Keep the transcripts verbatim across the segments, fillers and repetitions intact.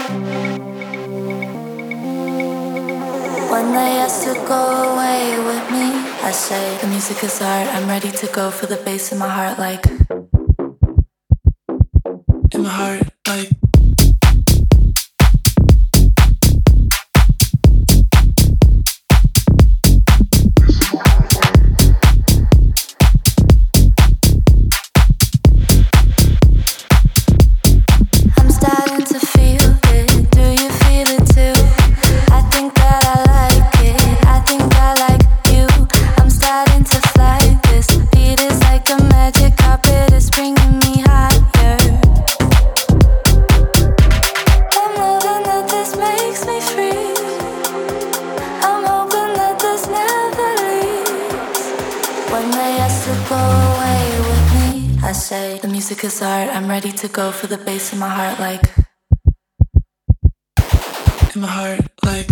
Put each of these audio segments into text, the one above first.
When they ask to go away with me, I say the music is art. I'm ready to go for the bass in my heart, like in my heart, like. The music is art. I'm ready to go for the bass in my heart, like in my heart, like.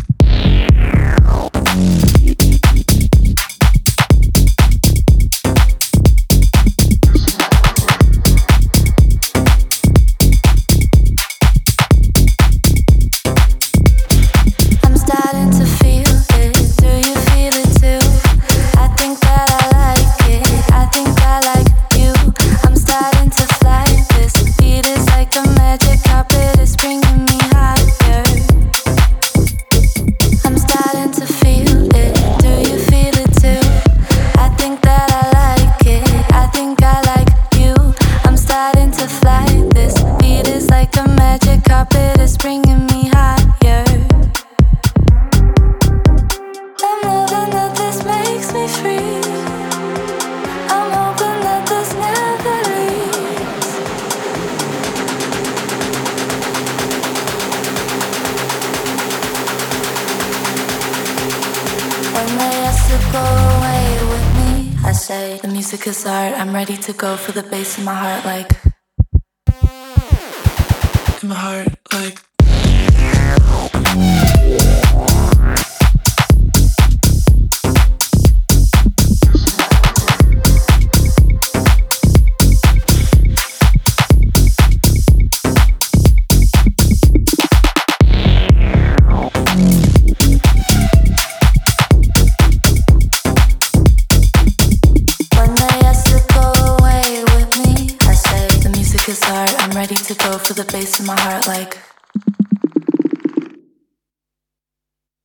The music is art. I'm ready to go for the bass in my heart, like in my heart, like. I'm ready to go for the bass in my heart, like